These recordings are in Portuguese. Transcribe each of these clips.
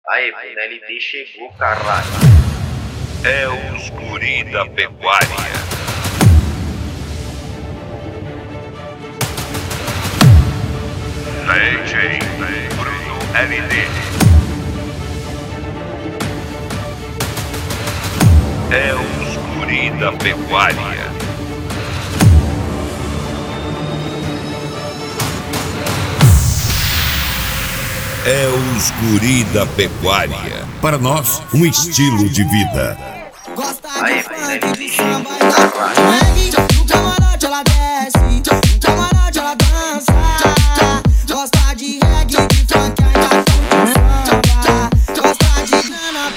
Aí, Bruno LD chegou, caralho. É os guri da pecuária. DJ Bruno LD. É os guri da pecuária. É os guri da pecuária. Para nós, um estilo de vida. Aí, Bruno LD chegou, caralho. O camarote ela desce, o camarote ela dança. Gosta de reggae, de funk, ainda com samba. Gosta de grana,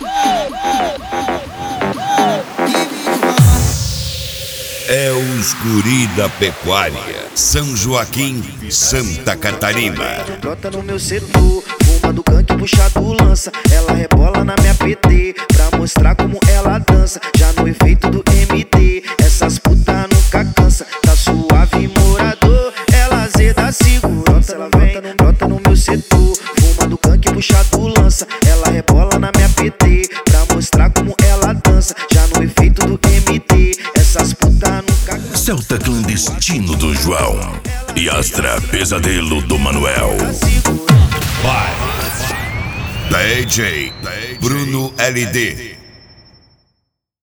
É os guri da pecuária. São Joaquim, Santa Catarina. Brota no meu setor, fumando canto, puxado lança. Ela rebola na minha PT, pra mostrar como ela dança. Já no efeito do MD, essas putas nunca cansa. Tá suave, morador, ela azeda, segurança. Ela brota no meu setor, fumando canto, puxado lança. Ela rebola na minha PT, pra mostrar como ela dança. Já no efeito do MD, essas putas nunca cansa. Celta clandestino do João e Astra pesadelo do Manuel. DJ Bruno LD.